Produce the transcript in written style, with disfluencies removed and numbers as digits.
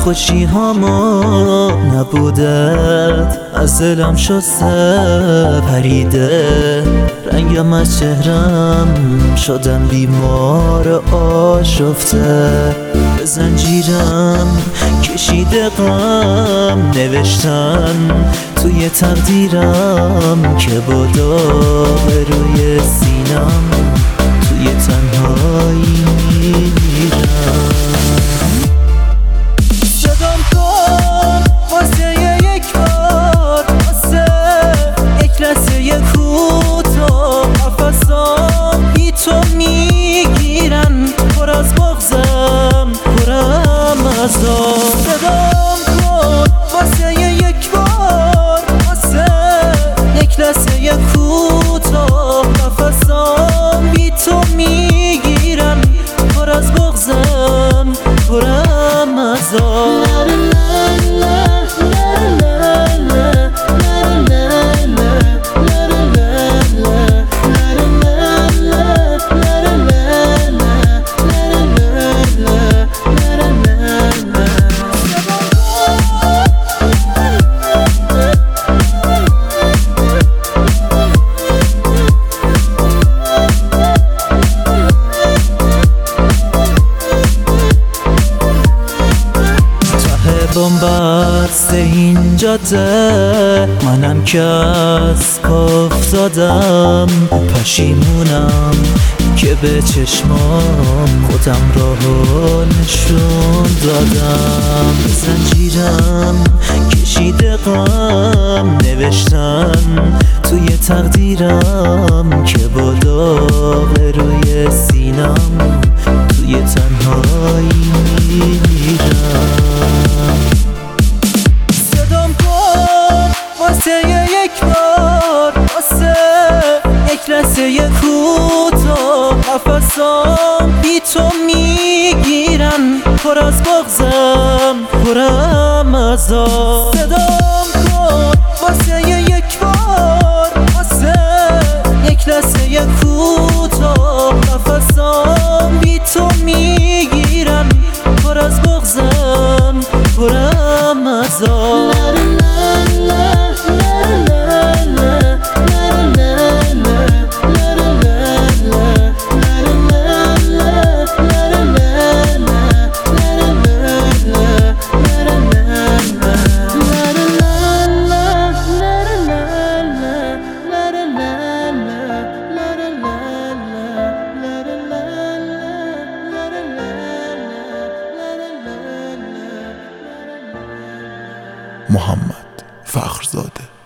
خوشی هامو نبودت از دلم شسته پریده، رنگم از چهرم شدم بیمار آشفته، به زنجیرم کشیده غم نوشتن توی تقدیرم که با داغ روی سینم توی تنهایی میمیرم. صدام کن واسه یک بار، واسه یک لحظه کوتاه، نفسام بی تو میگیرن، پر از بغضم پرم از آب. صدام کن واسه یک بار، واسه یک لحظه کوتاه، نفسام بی تو میگیرن، پر از بغضم پرم از آب. بنبست این جاده منم که از پا افتادم، پشیمونم که به چشمام خودم راهو نشون دادم. زنجیرم کشیده غم نوشتن توی تقدیرم که با داغ روی سینم توی تنهایی میمیرم. واسه یک بار، واسه یک لحظه کوتاه، نفسام بی تو میگیرن، پر از بغضم پرم از آب. صدام کن واسه یک بار، واسه یک لحظه کوتاه، نفسام بی تو میگیرن، پر از بغضم پرم از آب. محمد فخرزاده.